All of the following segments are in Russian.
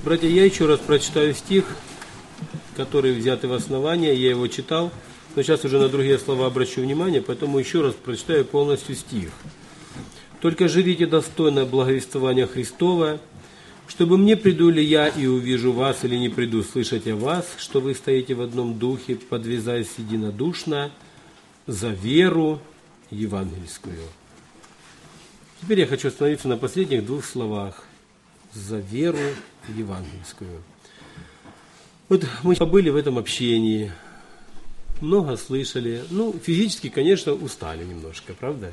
Братья, я еще раз прочитаю стих, который взятый в основание, я его читал, но сейчас уже на другие слова обращу внимание, поэтому еще раз прочитаю полностью стих. «Только живите достойно благовествования Христова, чтобы мне приду ли я и увижу вас, или не приду слышать о вас, что вы стоите в одном духе, подвязаясь единодушно за веру евангельскую». Теперь я хочу остановиться на последних двух словах. За веру евангельскую. Вот мы побыли в этом общении, много слышали. Физически, конечно, устали немножко, правда?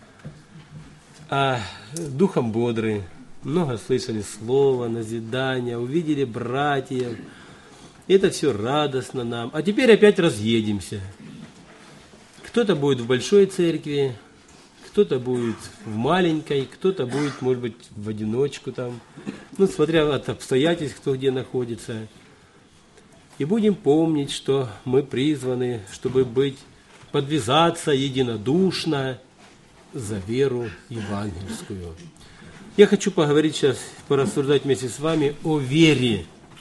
А духом бодры, много слышали слова, назидания, увидели братьев. Это все радостно нам. А теперь опять разъедемся. Кто-то будет в большой церкви, кто-то будет в маленькой, кто-то будет, может быть, в одиночку там. Смотря от обстоятельств, кто где находится. И будем помнить, что мы призваны, чтобы подвязаться единодушно за веру евангельскую. Я хочу поговорить сейчас, порассуждать вместе с вами о вере.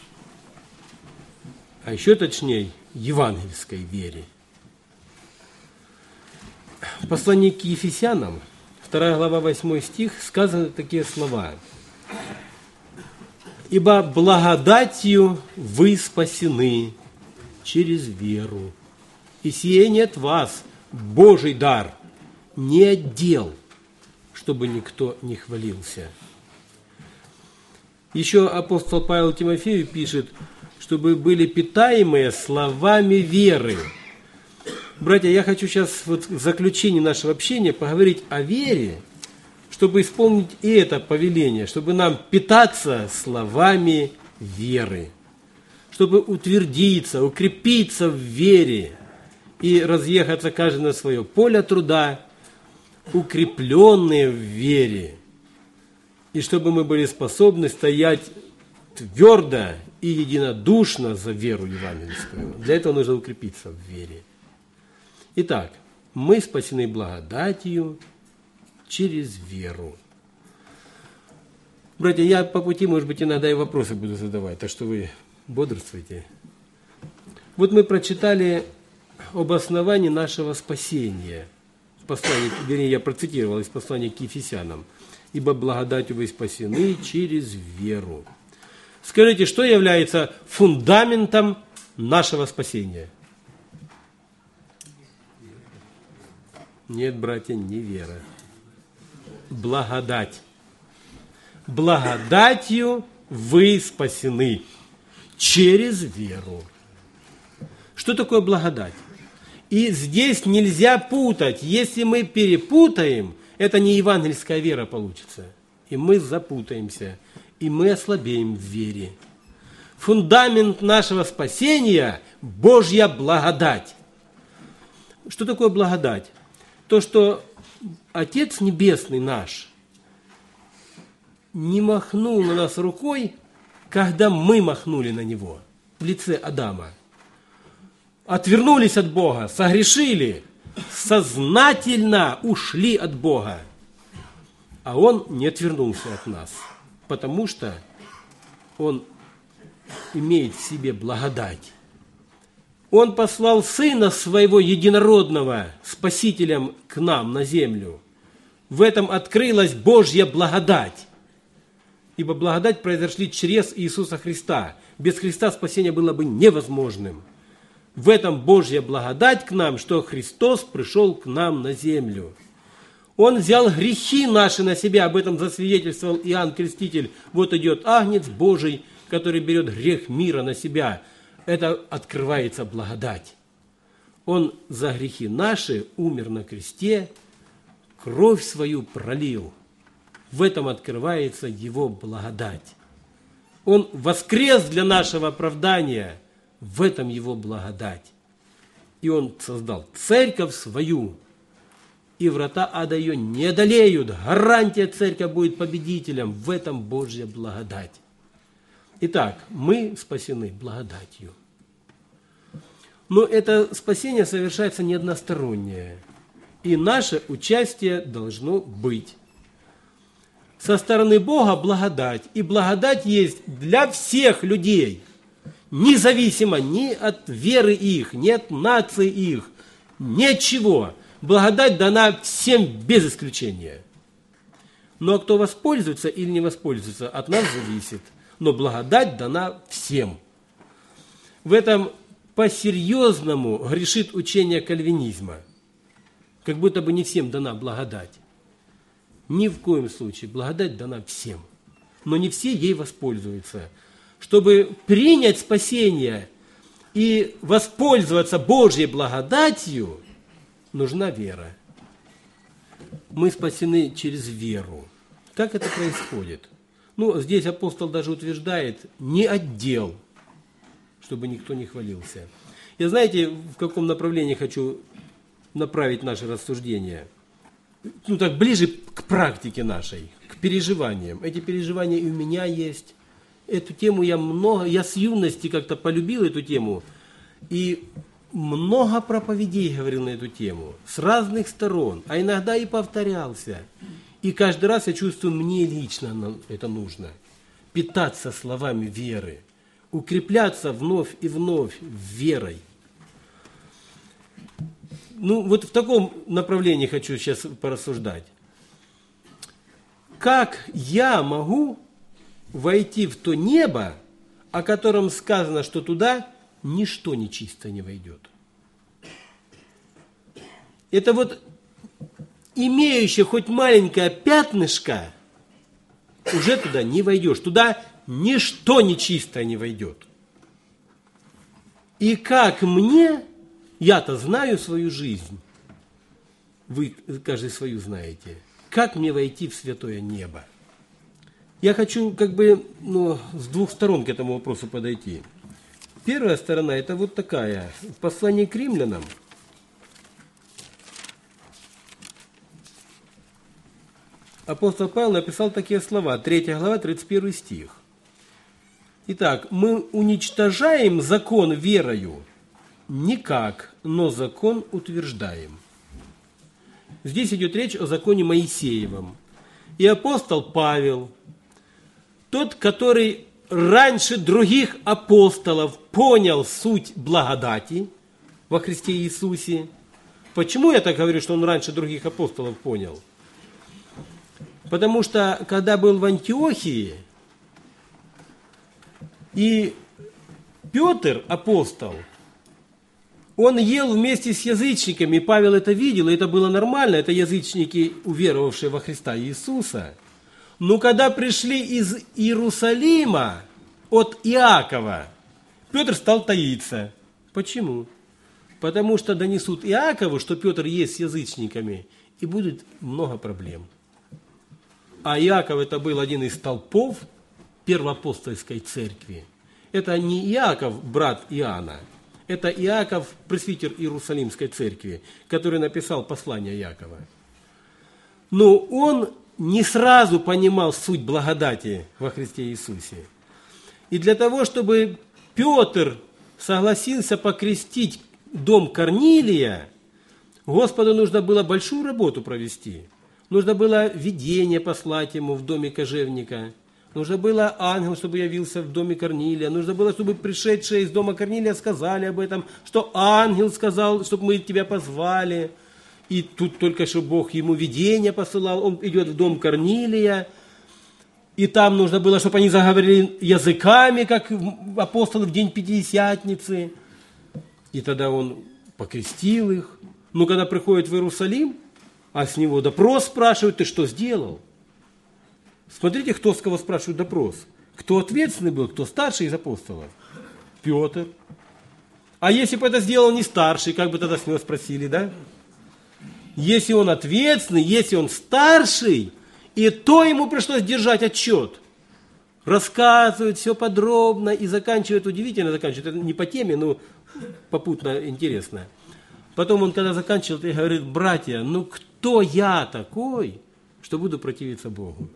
А еще точнее, евангельской вере. В послании к Ефесянам, 2 глава, 8 стих, сказаны такие слова. «Ибо благодатью вы спасены через веру, и сие не от вас, Божий дар, не от дел, чтобы никто не хвалился». Еще апостол Павел Тимофею пишет, чтобы были питаемые словами веры. Братья, я хочу сейчас в заключении нашего общения поговорить о вере, чтобы исполнить и это повеление, чтобы нам питаться словами веры, чтобы утвердиться, укрепиться в вере и разъехаться каждый на свое поле труда, укрепленные в вере, и чтобы мы были способны стоять твердо и единодушно за веру евангельскую. Для этого нужно укрепиться в вере. Итак, мы спасены благодатью через веру. Братья, я по пути, может быть, иногда и вопросы буду задавать, так что вы бодрствуйте. Вот мы прочитали об основании нашего спасения. В послании, вернее, я процитировал из послания к Ефесянам. «Ибо благодатью вы спасены через веру». Скажите, что является фундаментом нашего спасения? Нет, братья, не вера. Благодать. Благодатью вы спасены через веру. Что такое благодать? И здесь нельзя путать. Если мы перепутаем, это не евангельская вера получится. И мы запутаемся, и мы ослабеем в вере. Фундамент нашего спасения – Божья благодать. Что такое благодать? То, что Отец Небесный наш не махнул на нас рукой, когда мы махнули на Него в лице Адама. Отвернулись от Бога, согрешили, сознательно ушли от Бога. А Он не отвернулся от нас, потому что Он имеет в себе благодать. Он послал Сына Своего Единородного Спасителем к нам на землю. В этом открылась Божья благодать. Ибо благодать произошли через Иисуса Христа. Без Христа спасение было бы невозможным. В этом Божья благодать к нам, что Христос пришел к нам на землю. Он взял грехи наши на себя, об этом засвидетельствовал Иоанн Креститель. Вот идет Агнец Божий, который берет грех мира на себя. Это открывается благодать. Он за грехи наши умер на кресте, кровь свою пролил. В этом открывается Его благодать. Он воскрес для нашего оправдания, в этом Его благодать. И Он создал церковь свою, и врата ада ее не одолеют. Гарантия, церковь будет победителем, в этом Божья благодать. Итак, мы спасены благодатью. Но это спасение совершается не одностороннее. И наше участие должно быть. со стороны Бога благодать. И благодать есть для всех людей, независимо ни от веры их, ни от нации их, ничего. Благодать дана всем без исключения. Но кто воспользуется или не воспользуется, от нас зависит. Но благодать дана всем. В этом по-серьезному грешит учение кальвинизма. Как будто бы не всем дана благодать. Ни в коем случае. Благодать дана всем. Но не все ей воспользуются. Чтобы принять спасение и воспользоваться Божьей благодатью, нужна вера. Мы спасены через веру. Как это происходит? Здесь апостол даже утверждает, не от дел, чтобы никто не хвалился. И знаете, в каком направлении хочу направить наше рассуждение? Так ближе к практике нашей, к переживаниям. Эти переживания и у меня есть. Эту тему я с юности как-то полюбил эту тему. И много проповедей говорил на эту тему, с разных сторон, а иногда и повторялся. И каждый раз я чувствую, мне лично это нужно. Питаться словами веры, укрепляться вновь и вновь верой. В таком направлении хочу сейчас порассуждать. Как я могу войти в то небо, о котором сказано, что туда ничто нечистое не войдет? Это имеющее хоть маленькое пятнышко, уже туда не войдешь. Туда ничто нечистое не войдет. И как мне, я-то знаю свою жизнь, вы каждый свою знаете, как мне войти в святое небо? Я хочу с двух сторон к этому вопросу подойти. Первая сторона – это такая. В послании к римлянам апостол Павел написал такие слова, 3 глава, 31 стих. Итак, мы уничтожаем закон верою? Никак, но закон утверждаем. Здесь идет речь о законе Моисеевом. И апостол Павел, тот, который раньше других апостолов понял суть благодати во Христе Иисусе. Почему я так говорю, что он раньше других апостолов понял? Потому что, когда был в Антиохии, и Петр, апостол, он ел вместе с язычниками, и Павел это видел, и это было нормально, это язычники, уверовавшие во Христа Иисуса. Но когда пришли из Иерусалима от Иакова, Петр стал таиться. Почему? Потому что донесут Иакову, что Петр ест с язычниками, и будет много проблем. А Иаков это был один из столпов первоапостольской церкви. Это не Иаков, брат Иоанна, это Иаков, пресвитер Иерусалимской церкви, который написал послание Иакова. Но он не сразу понимал суть благодати во Христе Иисусе. И для того, чтобы Петр согласился покрестить дом Корнилия, Господу нужно было большую работу провести. Нужно было видение послать ему в доме кожевника. Нужно было ангел, чтобы явился в доме Корнилия. Нужно было, чтобы пришедшие из дома Корнилия сказали об этом, что ангел сказал, чтобы мы тебя позвали. И тут только что Бог ему видение посылал. Он идет в дом Корнилия. И там нужно было, чтобы они заговорили языками, как апостолы в день Пятидесятницы. И тогда он покрестил их. Но когда приходит в Иерусалим, а с него допрос спрашивают, ты что сделал? Смотрите, кто с кого спрашивает допрос. Кто ответственный был, кто старший из апостолов? Петр. А если бы это сделал не старший, как бы тогда с него спросили, да? Если он ответственный, если он старший, и то ему пришлось держать отчет. Рассказывает все подробно и заканчивает, удивительно заканчивает. Это не по теме, но попутно интересно. Потом он, когда заканчивал, говорит, братья, кто я такой, что буду противиться Богу?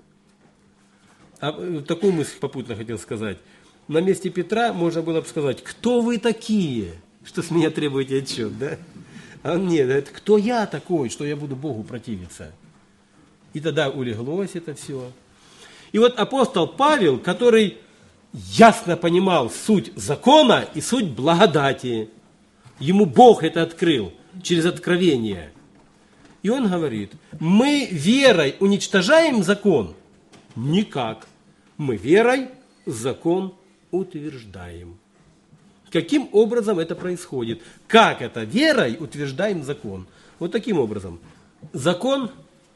А такую мысль попутно хотел сказать. На месте Петра можно было бы сказать, кто вы такие, что с меня требуете отчет, да? А нет, это кто я такой, что я буду Богу противиться? И тогда улеглось это все. И вот апостол Павел, который ясно понимал суть закона и суть благодати, ему Бог это открыл через откровение. И он говорит, мы верой уничтожаем закон? Никак. Мы верой закон утверждаем. Каким образом это происходит? Как это? Верой утверждаем закон. Вот таким образом. Закон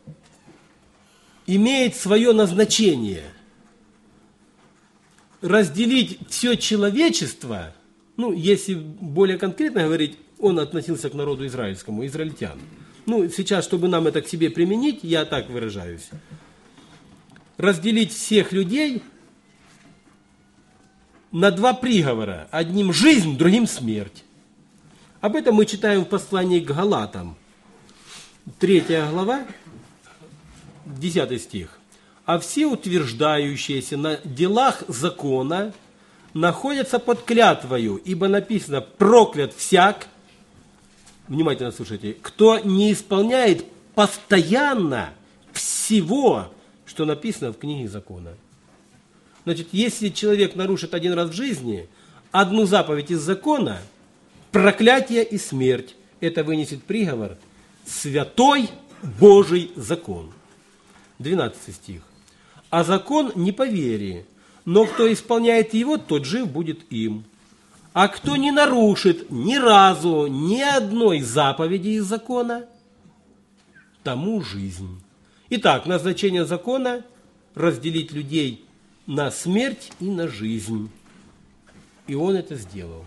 имеет свое назначение. Разделить все человечество, если более конкретно говорить, он относился к народу израильскому, израильтян. Сейчас, чтобы нам это к себе применить, я так выражаюсь. Разделить всех людей на два приговора. Одним жизнь, другим смерть. Об этом мы читаем в послании к Галатам. 3 глава, 10 стих. А все утверждающиеся на делах закона находятся под клятвою, ибо написано, проклят всяк, внимательно слушайте, кто не исполняет постоянно всего, что написано в книге закона. Значит, если человек нарушит один раз в жизни одну заповедь из закона, проклятие и смерть, это вынесет приговор святой Божий закон. 12 стих. А закон не по вере, но кто исполняет его, тот жив будет им. А кто не нарушит ни разу ни одной заповеди из закона, тому жизнь. Итак, назначение закона – разделить людей на смерть и на жизнь. И он это сделал.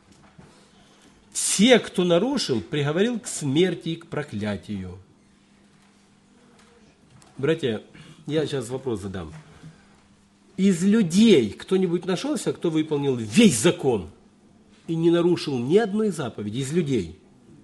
Все, кто нарушил, приговорил к смерти и к проклятию. Братья, я сейчас вопрос задам. Из людей кто-нибудь нашелся, кто выполнил весь закон и не нарушил ни одной заповеди? Из людей?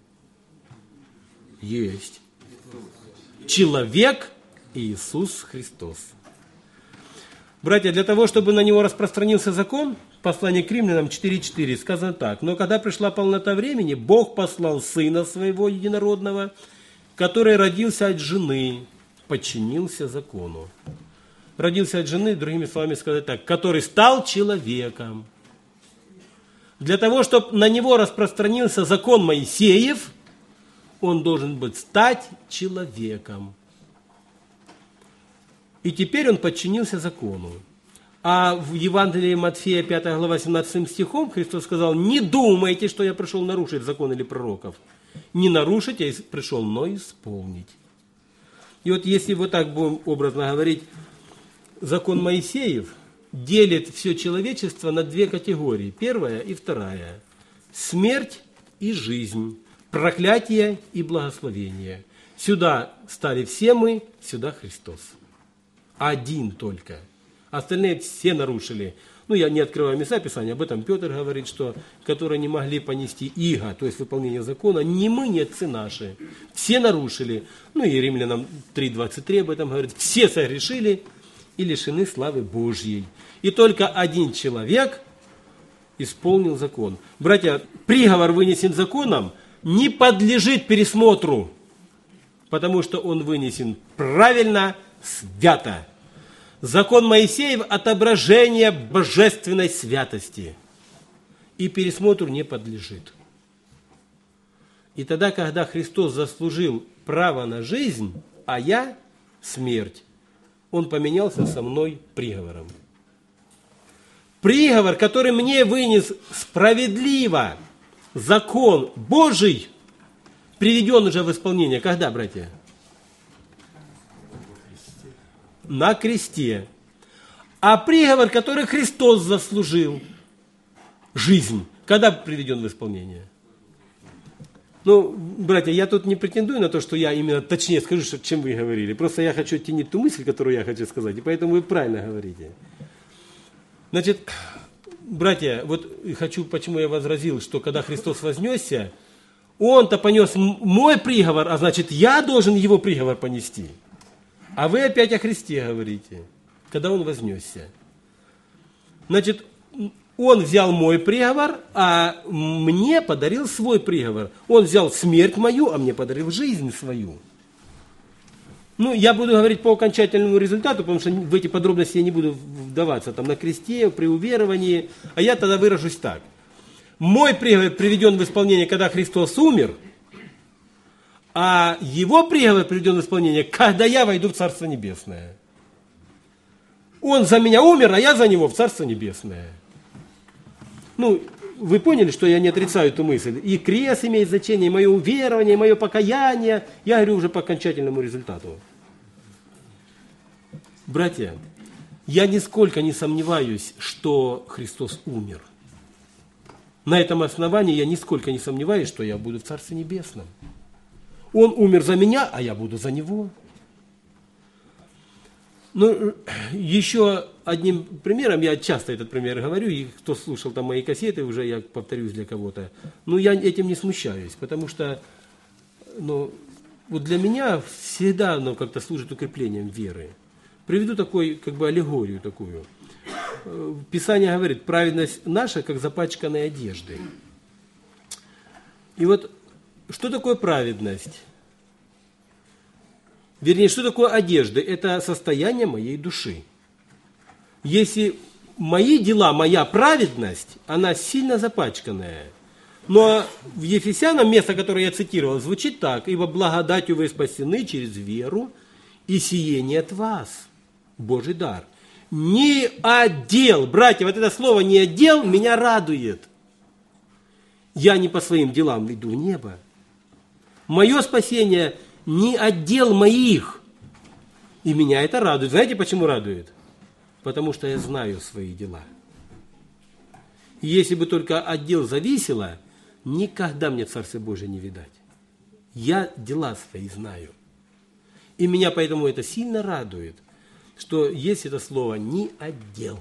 Есть. Человек Иисус Христос. Братья, для того, чтобы на него распространился закон, в послании к Римлянам 4:4 сказано так. Но когда пришла полнота времени, Бог послал Сына Своего Единородного, который родился от жены, подчинился закону. Родился от жены, другими словами сказать так, который стал человеком. Для того, чтобы на него распространился закон Моисеев, он должен быть стать человеком. И теперь он подчинился закону. А в Евангелии Матфея 5 глава 17 стихом Христос сказал, не думайте, что я пришел нарушить закон или пророков. Не нарушить, я пришел, но исполнить. И вот если вот так будем образно говорить, закон Моисеев делит все человечество на две категории. Первая и вторая. Смерть и жизнь. Проклятие и благословение. Сюда стали все мы, сюда Христос. Один только. Остальные все нарушили. Я не открываю места Писания, об этом Петр говорит, что которые не могли понести иго, то есть выполнение закона, ни мы, ни отцы наши. Все нарушили. И Римлянам 3:23 об этом говорит. Все согрешили и лишены славы Божьей. И только один человек исполнил закон. Братья, приговор, вынесен законом, не подлежит пересмотру, потому что он вынесен правильно, свято. Закон Моисеев – отображение божественной святости, и пересмотру не подлежит. И тогда, когда Христос заслужил право на жизнь, а я – смерть, он поменялся со мной приговором. Приговор, который мне вынес справедливо закон Божий, приведен уже в исполнение. Когда, братья? На кресте. А приговор, который Христос заслужил, жизнь, когда приведен в исполнение? Братья, я тут не претендую на то, что я именно точнее скажу, чем вы говорили. Просто я хочу оттенить ту мысль, которую я хочу сказать, и поэтому вы правильно говорите. Значит, братья, почему я возразил, что когда Христос вознесся, Он-то понес мой приговор, а значит, я должен Его приговор понести. А вы опять о Христе говорите, когда Он вознесся. Значит, Он взял мой приговор, а мне подарил свой приговор. Он взял смерть мою, а мне подарил жизнь свою. Ну, я буду говорить по окончательному результату, потому что в эти подробности я не буду вдаваться, там, на кресте, при уверовании, а я тогда выражусь так. Мой приговор приведен в исполнение, когда Христос умер, а его приговор приведен в исполнение, когда я войду в Царство Небесное. Он за меня умер, а я за него в Царство Небесное. Ну, вы поняли, что я не отрицаю эту мысль. И крест имеет значение, и мое уверование, и мое покаяние. Я говорю уже по окончательному результату. Братья, я нисколько не сомневаюсь, что Христос умер. На этом основании я нисколько не сомневаюсь, что я буду в Царстве Небесном. Он умер за меня, а я буду за Него. Ну, еще одним примером, я часто этот пример говорю, и кто слушал там мои кассеты, уже я повторюсь для кого-то, но я этим не смущаюсь, потому что вот для меня всегда оно как-то служит укреплением веры. Приведу такой, как бы аллегорию такую. Писание говорит, праведность наша, как запачканной одеждой. И вот, что такое праведность? Вернее, что такое одежда? Это состояние моей души. Если мои дела, моя праведность, она сильно запачканная. Но в Ефесянам место, которое я цитировал, звучит так. «Ибо благодатью вы спасены через веру, и сие не от вас, Божий дар». Не отдел, братья, вот это слово «не отдел» меня радует. Я не по своим делам иду в небо. Мое спасение – не отдел моих. И меня это радует. Знаете, почему радует? Потому что я знаю свои дела. И если бы только отдел зависело, никогда мне Царствие Божие не видать. Я дела свои знаю. И меня поэтому это сильно радует, что есть это слово «не отдел».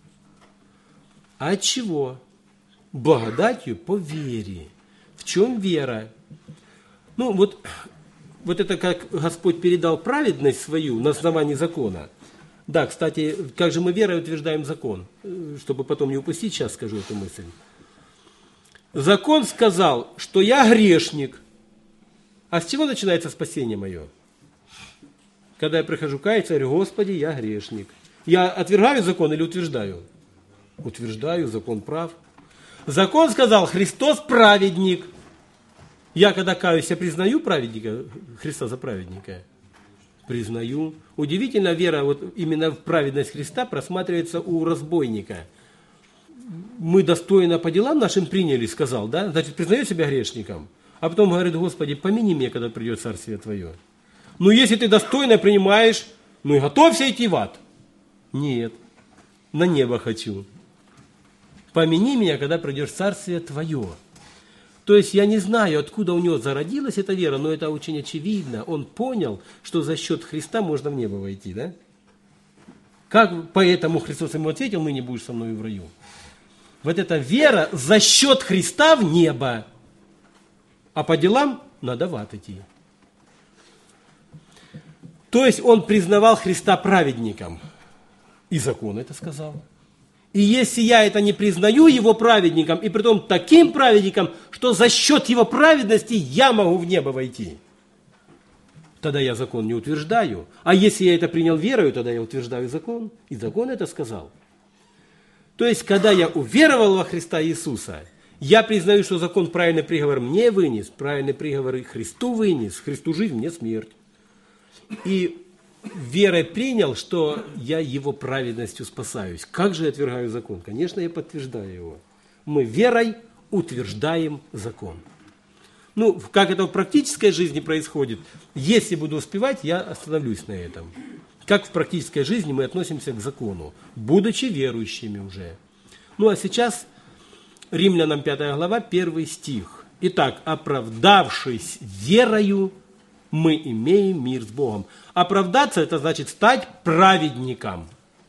А от чего? Благодатью по вере. В чем вера? Ну, вот это как Господь передал праведность свою на основании закона. Да, кстати, как же мы верой утверждаем закон? Чтобы потом не упустить, сейчас скажу эту мысль. Закон сказал, что я грешник. А с чего начинается спасение мое? Когда я прихожу каяться, я говорю, Господи, я грешник. Я отвергаю закон или утверждаю? Утверждаю, закон прав. Закон сказал, Христос праведник. Я, когда каюсь, я признаю праведника, Христа за праведника? Признаю. Удивительно, вера вот именно в праведность Христа просматривается у разбойника. Мы достойно по делам нашим приняли, сказал, да? Значит, признает себя грешником. А потом говорит, Господи, помяни меня, когда придет Царствие Твое. Ну, если ты достойно принимаешь, ну и готовься идти в ад. Нет, на небо хочу. Помяни меня, когда придет Царствие Твое. То есть я не знаю, откуда у него зародилась эта вера, но это очень очевидно. Он понял, что за счет Христа можно в небо войти, да? Как поэтому Христос ему ответил, ныне будешь со мной в раю. Вот эта вера за счет Христа в небо, а по делам надо в ад идти. То есть он признавал Христа праведником, и закон это сказал. И если я это не признаю его праведником, и притом таким праведником, что за счет его праведности я могу в небо войти, тогда я закон не утверждаю. А если я это принял верою, тогда я утверждаю закон. И закон это сказал. То есть, когда я уверовал во Христа Иисуса, я признаю, что закон правильный приговор мне вынес, правильный приговор и Христу вынес, Христу жизнь, мне смерть. И верой принял, что я его праведностью спасаюсь. Как же я отвергаю закон? Конечно, я подтверждаю его. Мы верой утверждаем закон. Ну, как это в практической жизни происходит, если буду успевать, я остановлюсь на этом. Как в практической жизни мы относимся к закону, будучи верующими уже. Ну, а сейчас Римлянам 5 глава, 1 стих. Итак, оправдавшись верою, мы имеем мир с Богом. Оправдаться – это значит стать праведником.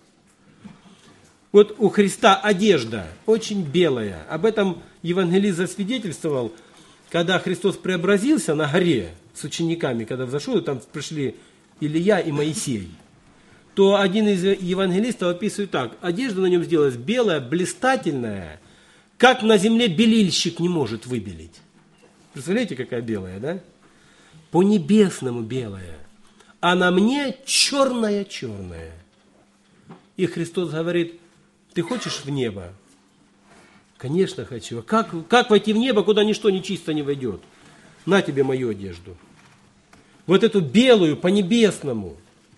Вот у Христа одежда очень белая. Об этом евангелист засвидетельствовал, когда Христос преобразился на горе с учениками, когда взошел, и там пришли Илия и Моисей. То один из евангелистов описывает так. Одежда на нем сделалась белая, блистательная, как на земле белильщик не может выбелить. Представляете, какая белая, да? По-небесному белая. а на мне черное-черное. И Христос говорит: ты хочешь в небо? Конечно, хочу. А как войти в небо, куда ничто нечисто не войдет? На тебе мою одежду. Вот эту белую, по-небесному.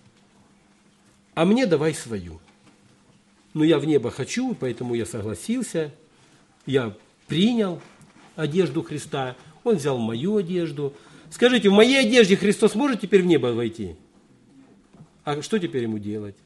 А мне давай свою. Но я в небо хочу, поэтому я согласился. Я принял одежду Христа. Он взял мою одежду. Скажите, в моей одежде Христос может теперь в небо войти? А что теперь ему делать?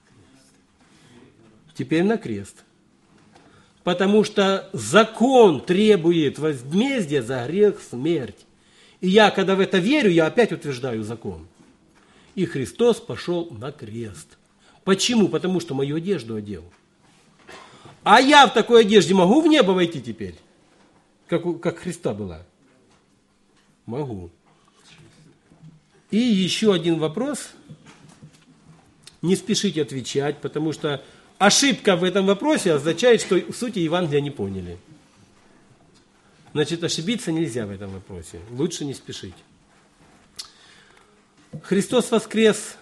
Теперь на крест. Потому что закон требует возмездия за грех смерть. И я, когда в это верю, я опять утверждаю закон. И Христос пошел на крест. Почему? Потому что мою одежду одел. А я в такой одежде могу в небо войти теперь? Как Христа была? Могу. И еще один вопрос. Не спешите отвечать, потому что ошибка в этом вопросе означает, что в сути Евангелия не поняли. Значит, ошибиться нельзя в этом вопросе. Лучше не спешить. Христос воскрес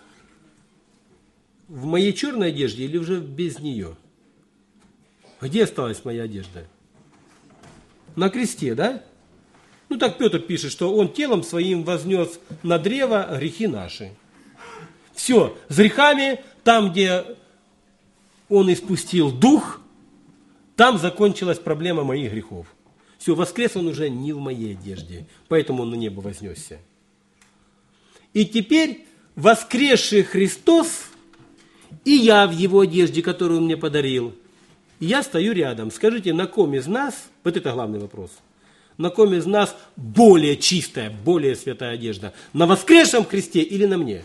в моей черной одежде или уже без нее? Где осталась моя одежда? На кресте, да? Ну так Петр пишет, что он телом своим вознес на древо грехи наши. Все, с грехами, там, где он испустил дух, там закончилась проблема моих грехов. Все, воскрес он уже не в моей одежде, поэтому он на небо вознесся. И теперь воскресший Христос, и я в его одежде, которую он мне подарил, я стою рядом. Скажите, на ком из нас, вот это главный вопрос, на ком из нас более чистая, более святая одежда? На воскресшем Христе или на мне?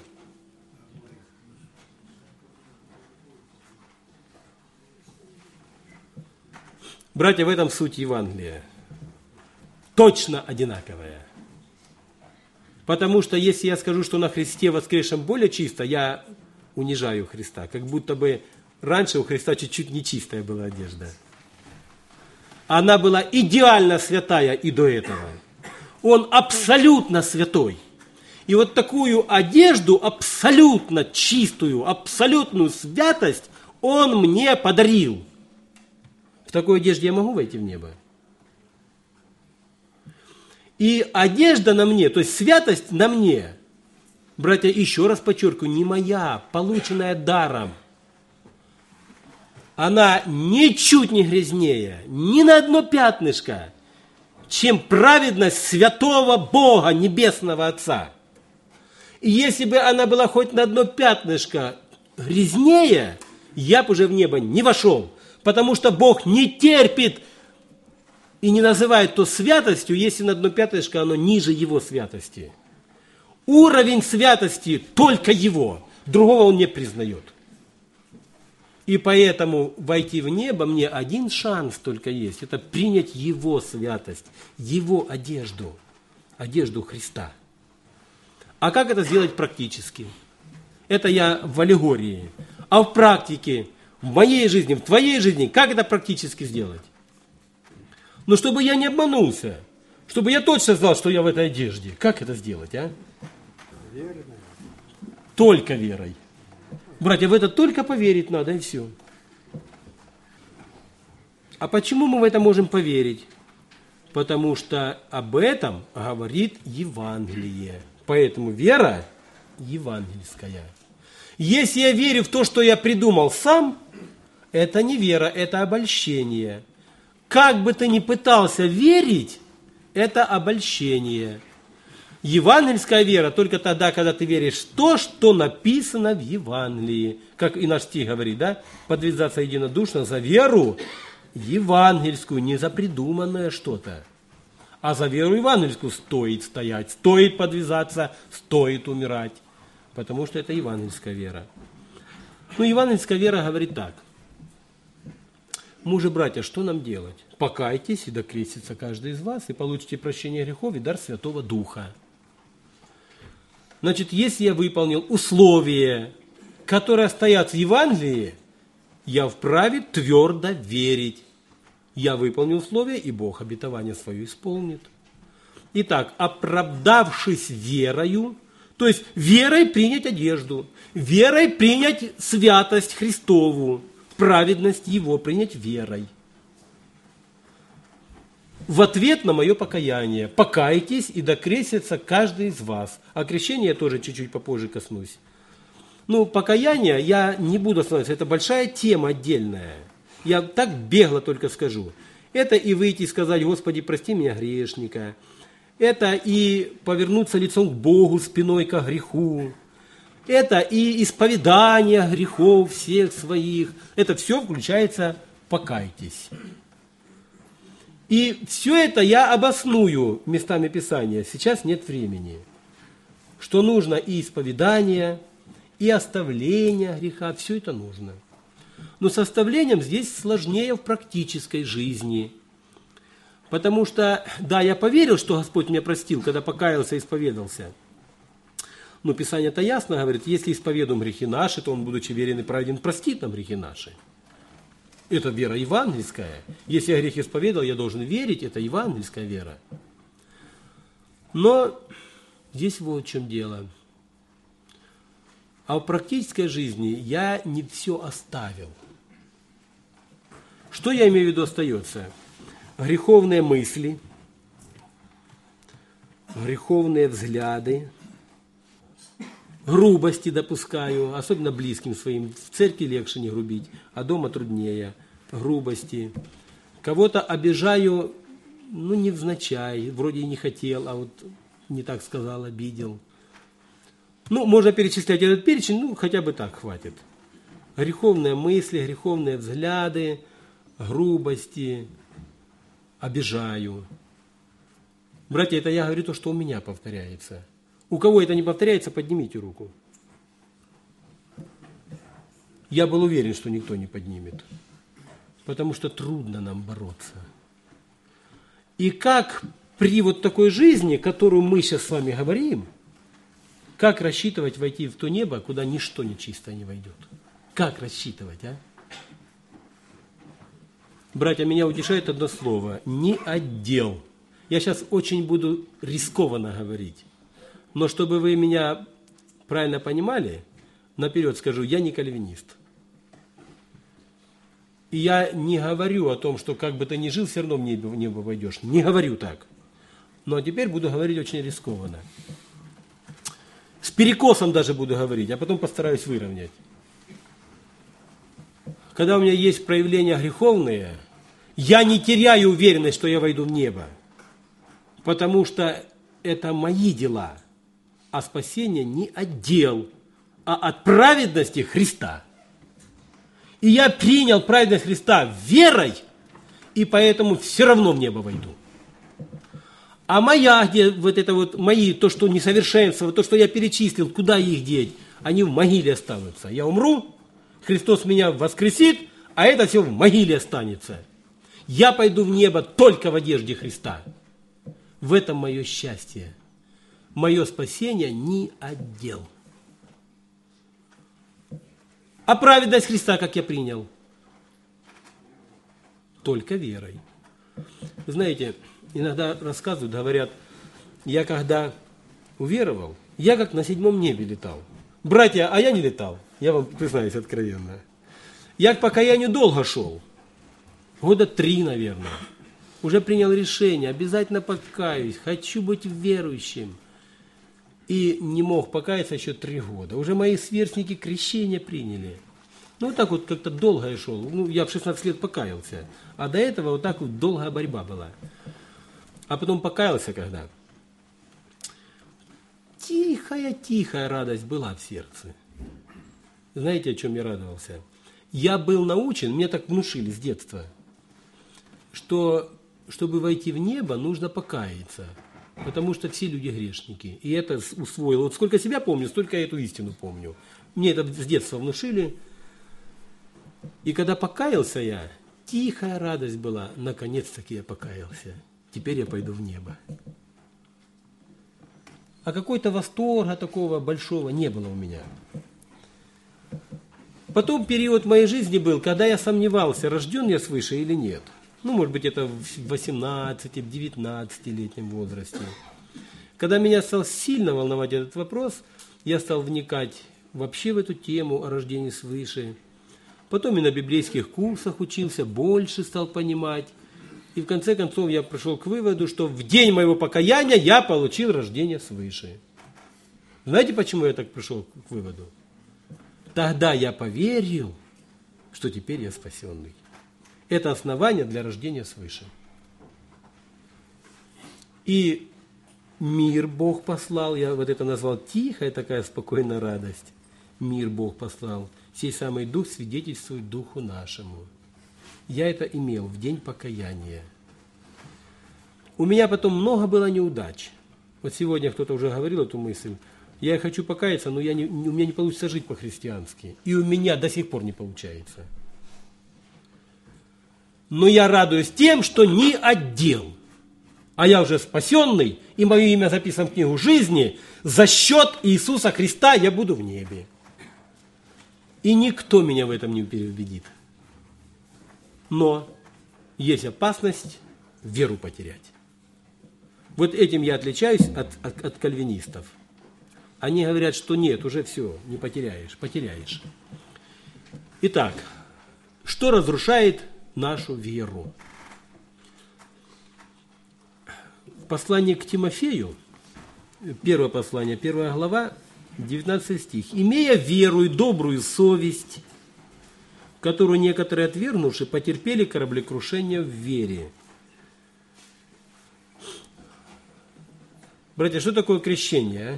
Братья, в этом суть Евангелия. Точно одинаковая. Потому что если я скажу, что на Христе воскресшем более чисто, я унижаю Христа. Как будто бы раньше у Христа чуть-чуть нечистая была одежда. Она была идеально святая и до этого. Он абсолютно святой. И вот такую одежду, абсолютно чистую, абсолютную святость Он мне подарил. В такой одежде я могу войти в небо? И одежда на мне, то есть святость на мне, братья, еще раз подчеркиваю, не моя, полученная даром. Она ничуть не грязнее, ни на одно пятнышко, чем праведность святого Бога, Небесного Отца. И если бы она была хоть на одно пятнышко грязнее, я бы уже в небо не вошел, потому что Бог не терпит и не называет то святостью, если на одно пятнышко оно ниже Его святости. Уровень святости только Его, другого Он не признает. И поэтому войти в небо мне один шанс только есть. Это принять Его святость, Его одежду, одежду Христа. А как это сделать практически? Это я в аллегории. А в практике, в моей жизни, в твоей жизни, как это практически сделать? Но чтобы я не обманулся, чтобы я точно знал, что я в этой одежде. Как это сделать, а? Верой. Только верой. Братья, в это только поверить надо, и все. А почему мы в это можем поверить? Потому что об этом говорит Евангелие. Поэтому вера евангельская. Если я верю в то, что я придумал сам, это не вера, это обольщение. Как бы ты ни пытался верить, это обольщение. Евангельская вера только тогда, когда ты веришь в то, что написано в Евангелии. Как и наш стих говорит, да? Подвязаться единодушно за веру евангельскую, не за придуманное что-то. А за веру евангельскую стоит стоять, стоит подвязаться, стоит умирать. Потому что это евангельская вера. Ну, евангельская вера говорит так. Мужи, братья, что нам делать? Покайтесь, и докрестится каждый из вас, и получите прощение грехов и дар Святого Духа. Значит, если я выполнил условия, которые стоят в Евангелии, я вправе твердо верить. Я выполнил условия, и Бог обетование свое исполнит. Итак, оправдавшись верою, То есть верой принять одежду, верой принять святость Христову, праведность Его принять верой. В ответ на мое покаяние покайтесь, и да крестится каждый из вас. О крещении я тоже чуть-чуть попозже коснусь. Ну, покаяние я не буду останавливаться, это большая тема отдельная. Я так бегло только скажу. Это и выйти и сказать: Господи, прости меня, грешника. Это и повернуться лицом к Богу, спиной ко греху. Это и исповедание грехов всех своих. Это все включается «покайтесь». И все это я обосную местами Писания. Сейчас нет времени. Что нужно и исповедание, и оставление греха. Все это нужно. Но с оставлением здесь сложнее в практической жизни. Потому что, да, я поверил, что Господь меня простил, когда покаялся и исповедался. Но Писание-то ясно говорит: если исповедуем грехи наши, то Он, будучи верен и праведен, простит нам грехи наши. Это вера евангельская. Если я грех исповедовал, я должен верить, это евангельская вера. Но здесь вот в чем дело. А в практической жизни я не все оставил. Что я имею в виду остается? Греховные мысли, греховные взгляды, грубости допускаю, особенно близким своим. В церкви легче не грубить, а дома труднее. Грубости. Кого-то обижаю, ну, невзначай, вроде и не хотел, а вот не так сказал, обидел. Ну, можно перечислять этот перечень, ну, хотя бы так хватит. Греховные мысли, греховные взгляды, грубости, обижаю. Братья, это я говорю то, что у меня повторяется. У кого это не повторяется, поднимите руку. Я был уверен, что никто не поднимет. Потому что трудно нам бороться. И как при вот такой жизни, которую мы сейчас с вами говорим, как рассчитывать войти в то небо, куда ничто нечистое не войдет? Как рассчитывать, а? Братья, меня утешает одно слово: не отдел. Я сейчас очень буду рискованно говорить. Но чтобы вы меня правильно понимали, наперед скажу: я не кальвинист. И я не говорю о том, что как бы ты ни жил, все равно в небо войдешь. Не говорю так. Но теперь буду говорить очень рискованно. С перекосом даже буду говорить, а потом постараюсь выровнять. Когда у меня есть проявления греховные, я не теряю уверенность, что я войду в небо. Потому что это мои дела. А спасение не от дел, а от праведности Христа. И я принял праведность Христа верой, и поэтому все равно в небо войду. А моя, где вот это вот мои, то, что несовершенство, то, что я перечислил, куда их деть, они в могиле останутся. Я умру, Христос меня воскресит, а это все в могиле останется. Я пойду в небо только в одежде Христа. В этом мое счастье. Мое спасение не отдел. А праведность Христа, как я принял? Только верой. Знаете, иногда рассказывают, говорят: я когда уверовал, я как на 7 небе летал. Братья, а я не летал, я вам признаюсь откровенно. Я к покаянию долго шел, 3 года, наверное. Уже принял решение, обязательно покаюсь, хочу быть верующим. И не мог покаяться еще 3 года. Уже мои сверстники крещение приняли. Ну, вот так вот как-то долго я шел. Ну, я в 16 лет покаялся. А до этого вот так вот долгая борьба была. А потом покаялся когда? Тихая радость была в сердце. Знаете, о чем я радовался? Я был научен, мне так внушили с детства, что, чтобы войти в небо, нужно покаяться. Потому что все люди грешники. И это усвоил. Вот сколько себя помню, столько я эту истину помню. Мне это с детства внушили. И когда покаялся я, тихая радость была. Наконец-таки я покаялся. Теперь я пойду в небо. А какой-то восторга такого большого не было у меня. Потом период моей жизни был, когда я сомневался, рожден я свыше или нет. Ну, может быть, это в 18, в 19-летнем возрасте. Когда меня стал сильно волновать этот вопрос, я стал вникать вообще в эту тему о рождении свыше. Потом и на библейских курсах учился, больше стал понимать. И в конце концов я пришел к выводу, что в день моего покаяния я получил рождение свыше. Знаете, почему я так пришел к выводу? Тогда я поверил, что теперь я спасенный. Это основание для рождения свыше. И мир Бог послал, я вот это назвал тихая такая спокойная радость. Мир Бог послал, сей самый Дух свидетельствует Духу нашему. Я это имел в день покаяния. У меня потом много было неудач. Вот сегодня кто-то уже говорил эту мысль. Я хочу покаяться, но у меня не получится жить по-христиански. И у меня до сих пор не получается. Но я радуюсь тем, что не отдел. А я уже спасенный, и мое имя записано в книгу жизни. За счет Иисуса Христа я буду в небе. И никто меня в этом не переубедит. Но есть опасность веру потерять. Вот этим я отличаюсь от кальвинистов. Они говорят, что нет, уже все, не потеряешь, потеряешь. Итак, что разрушает нашу веру? В послании к Тимофею, первое послание, 1 глава, 19 стих. «Имея веру и добрую совесть, которую некоторые, отвергнувши, потерпели кораблекрушение в вере». Братья, что такое крещение?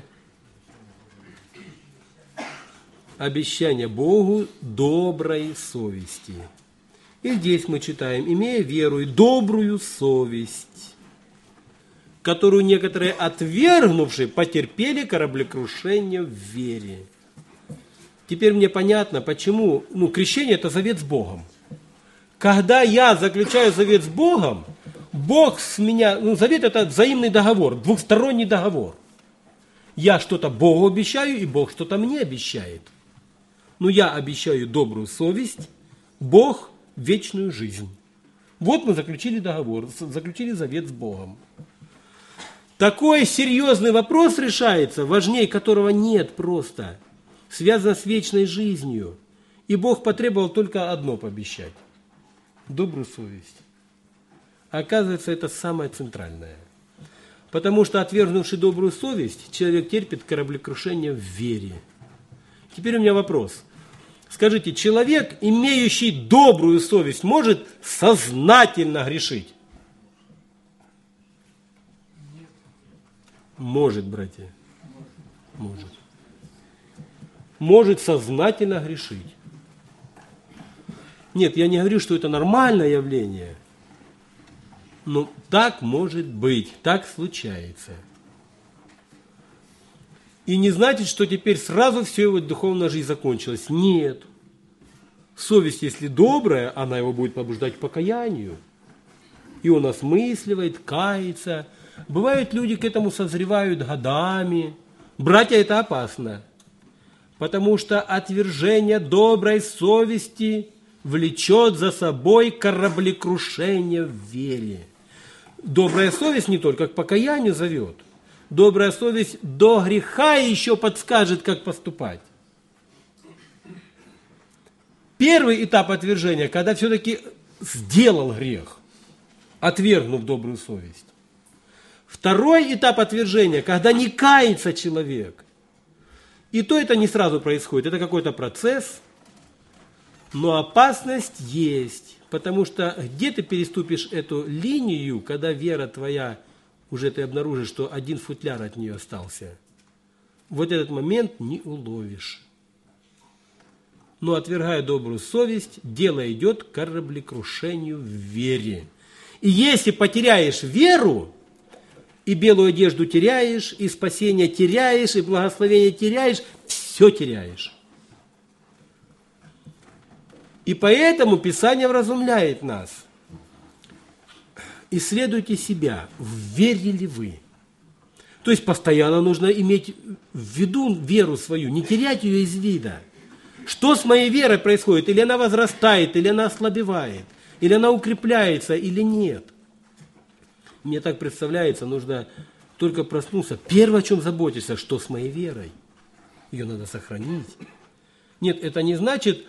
Обещание Богу доброй совести. И здесь мы читаем, имея веру и добрую совесть, которую некоторые, отвергнувшие, потерпели кораблекрушение в вере. Теперь мне понятно, почему, крещение – это завет с Богом. Когда я заключаю завет с Богом, Бог с меня, завет – это взаимный договор, двухсторонний договор. Я что-то Богу обещаю, и Бог что-то мне обещает. Я обещаю добрую совесть, Бог – вечную жизнь. Вот мы заключили договор, заключили завет с Богом. Такой серьезный вопрос решается, важнее которого нет просто. Связано с вечной жизнью. И Бог потребовал только одно пообещать – добрую совесть. Оказывается, это самое центральное. Потому что, отвергнувший добрую совесть, человек терпит кораблекрушение в вере. Теперь у меня вопрос. Скажите, человек, имеющий добрую совесть, может сознательно грешить? Может, братья. Может. Может сознательно грешить. Нет, я не говорю, что это нормальное явление. Но так может быть, так случается. И не значит, что теперь сразу все его духовная жизнь закончилась. Нет. Совесть, если добрая, она его будет побуждать к покаянию. И он осмысливает, кается. Бывают, люди к этому созревают годами. Братья, это опасно. Потому что отвержение доброй совести влечет за собой кораблекрушение в вере. Добрая совесть не только к покаянию зовет. Добрая совесть до греха еще подскажет, как поступать. Первый этап отвержения, когда все-таки сделал грех, отвергнув добрую совесть. Второй этап отвержения, когда не кается человек. И то это не сразу происходит, это какой-то процесс, но опасность есть. Потому что где ты переступишь эту линию, когда вера твоя, уже ты обнаружишь, что один футляр от нее остался. Вот этот момент не уловишь. Но отвергая добрую совесть, дело идет к кораблекрушению в вере. И если потеряешь веру, и белую одежду теряешь, и спасение теряешь, и благословение теряешь, все теряешь. И поэтому Писание вразумляет нас. Исследуйте себя, верили ли вы. То есть постоянно нужно иметь в виду веру свою, не терять ее из вида. Что с моей верой происходит? Или она возрастает, или она ослабевает, или она укрепляется, или нет. Мне так представляется, нужно только проснулся, первое, о чем заботишься, что с моей верой? Ее надо сохранить. Нет, это не значит,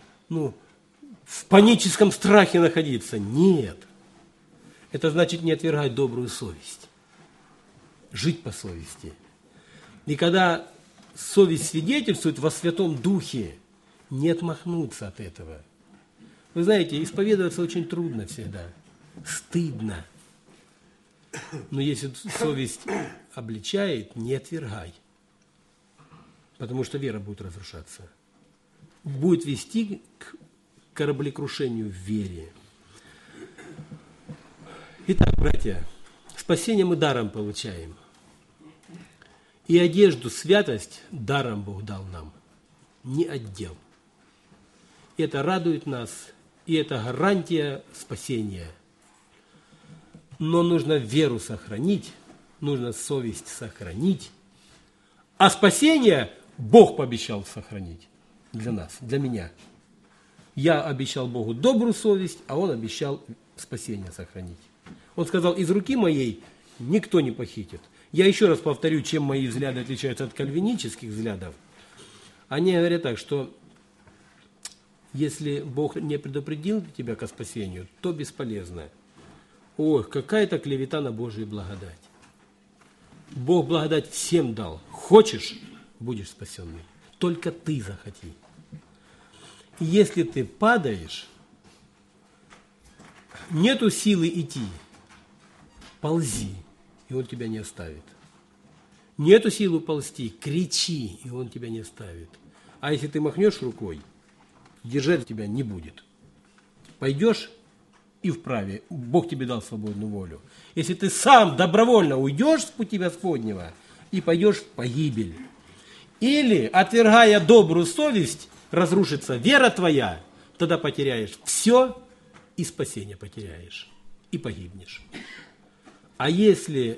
в паническом страхе находиться. Нет. Это значит не отвергать добрую совесть. Жить по совести. И когда совесть свидетельствует во Святом Духе, не отмахнуться от этого. Вы знаете, исповедоваться очень трудно всегда. Стыдно. Но если совесть обличает, не отвергай. Потому что вера будет разрушаться. Будет вести к кораблекрушению в вере. Итак, братья, спасение мы даром получаем. И одежду, святость даром Бог дал нам. Не отдел. Это радует нас, и это гарантия спасения. Но нужно веру сохранить, нужно совесть сохранить. А спасение Бог пообещал сохранить для нас, для меня. Я обещал Богу добрую совесть, а Он обещал спасение сохранить. Он сказал, из руки моей никто не похитит. Я еще раз повторю, чем мои взгляды отличаются от кальвинических взглядов. Они говорят так, что если Бог не предупредил тебя ко спасению, то бесполезно. Ой, какая-то клевета на Божию благодать. Бог благодать всем дал. Хочешь, будешь спасенный. Только ты захоти. И если ты падаешь, нету силы идти, ползи, и Он тебя не оставит. Нету силы ползти, кричи, и Он тебя не оставит. А если ты махнешь рукой, держать тебя не будет. Пойдешь и вправе. Бог тебе дал свободную волю. Если ты сам добровольно уйдешь с пути Господнего и пойдешь в погибель, или, отвергая добрую совесть, разрушится вера твоя, тогда потеряешь все и спасение потеряешь, и погибнешь. А если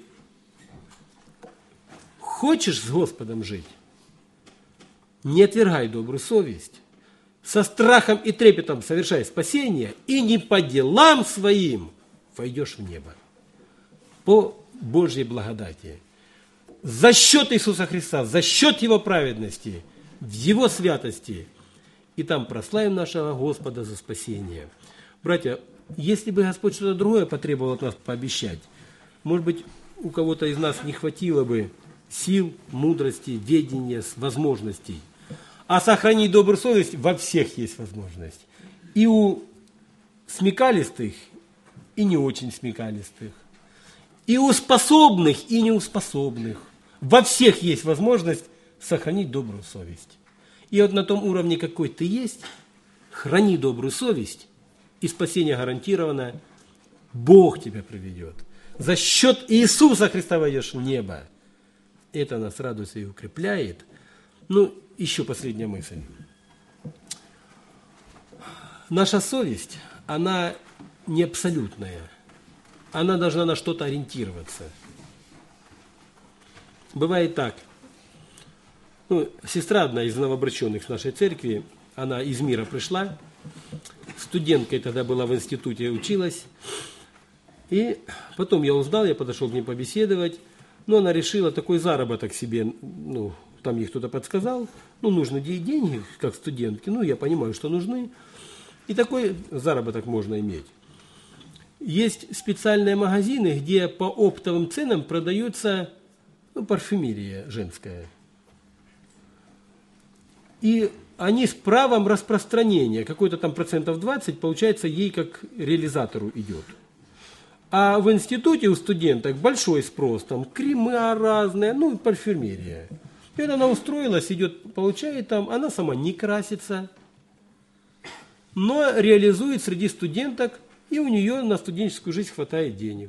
хочешь с Господом жить, не отвергай добрую совесть, со страхом и трепетом совершай спасение, и не по делам своим войдешь в небо. По Божьей благодати. За счет Иисуса Христа, за счет Его праведности, в Его святости. И там прославим нашего Господа за спасение. Братья, если бы Господь что-то другое потребовал от нас пообещать, может быть, у кого-то из нас не хватило бы сил, мудрости, ведения, возможностей. А сохранить добрую совесть во всех есть возможность. И у смекалистых, и не очень смекалистых. И у способных, и неуспособных. Во всех есть возможность сохранить добрую совесть. И вот на том уровне, какой ты есть, храни добрую совесть, и спасение гарантировано, Бог тебя приведет. За счет Иисуса Христа войдешь в небо. Это нас радует и укрепляет. Еще последняя мысль. Наша совесть, она не абсолютная. Она должна на что-то ориентироваться. Бывает так. Сестра одна из новообращенных в нашей церкви, она из мира пришла, студенткой тогда была в институте, училась. И потом я узнал, я подошел к ней побеседовать, но она решила такой заработок себе, там ей кто-то подсказал, нужны деньги, как студентки, я понимаю, что нужны, и такой заработок можно иметь. Есть специальные магазины, где по оптовым ценам продается парфюмерия женская. И они с правом распространения, какой-то там 20%, получается, ей как реализатору идет. А в институте у студенток большой спрос, там крема разные, парфюмерия. И она устроилась, идет, получает там, она сама не красится, но реализует среди студенток, и у нее на студенческую жизнь хватает денег.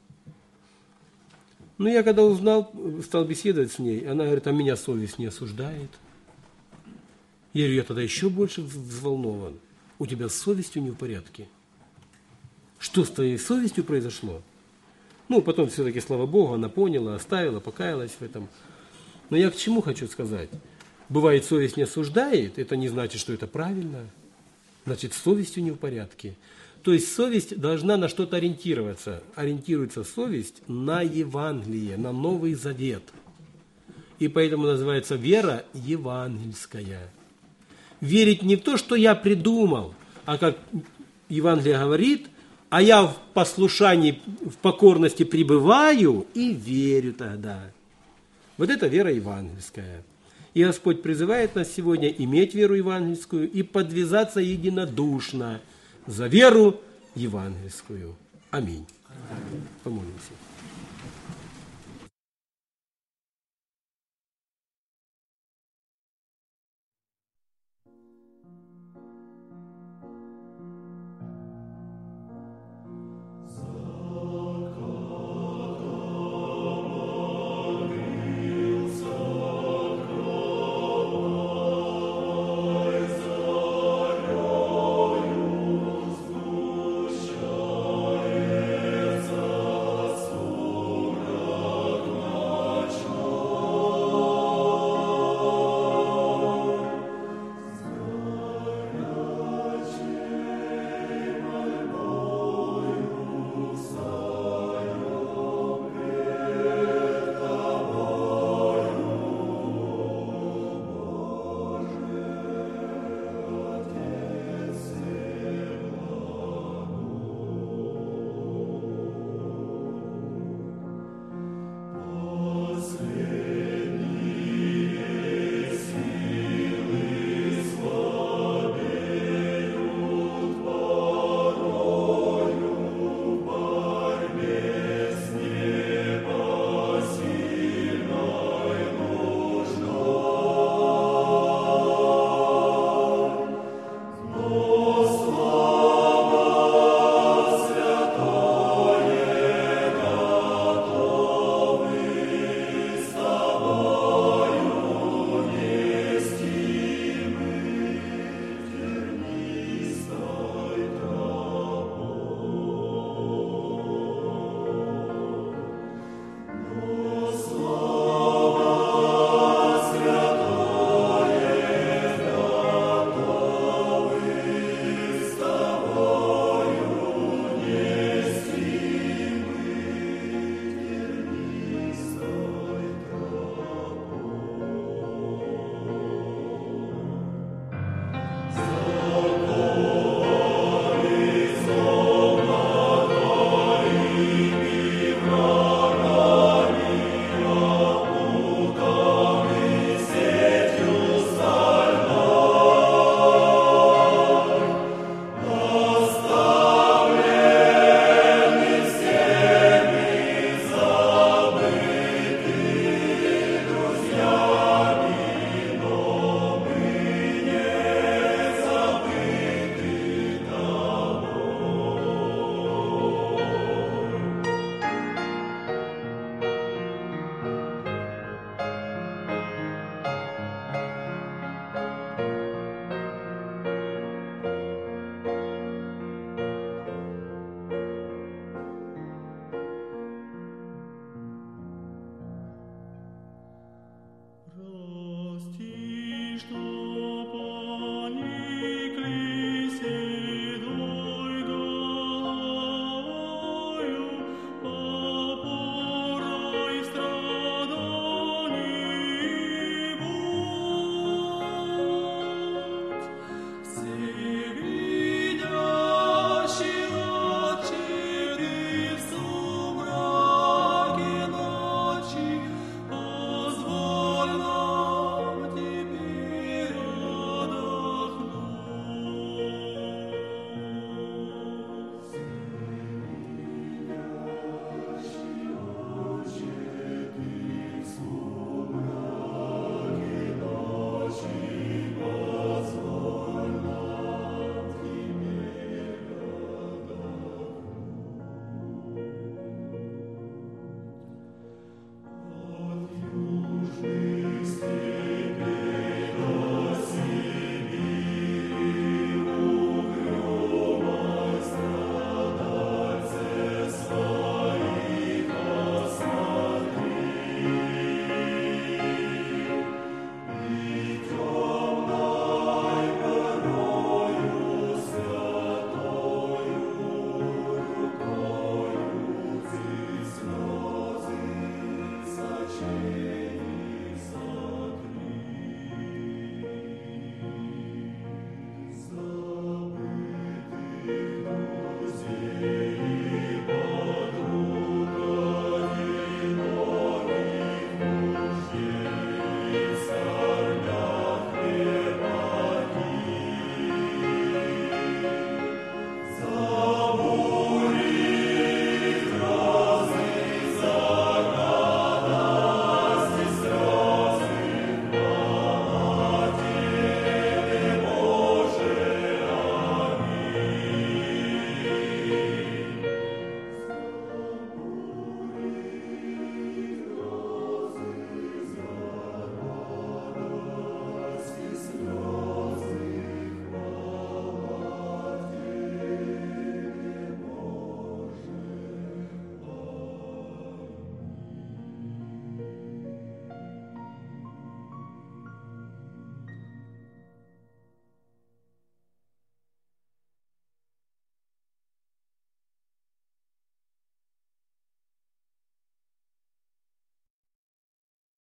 Я когда узнал, стал беседовать с ней, она говорит, а меня совесть не осуждает. Я говорю, я тогда еще больше взволнован. У тебя с совестью не в порядке. Что с твоей совестью произошло? Потом все-таки, слава Богу, она поняла, оставила, покаялась в этом. Но я к чему хочу сказать? Бывает, совесть не осуждает, это не значит, что это правильно. Значит, с совестью не в порядке. То есть совесть должна на что-то ориентироваться. Ориентируется совесть на Евангелие, на Новый Завет. И поэтому называется вера евангельская. Верить не в то, что я придумал, а как Евангелие говорит, а я в послушании, в покорности пребываю и верю тогда. Вот это вера евангельская. И Господь призывает нас сегодня иметь веру евангельскую и подвязаться единодушно за веру евангельскую. Аминь. Помолимся.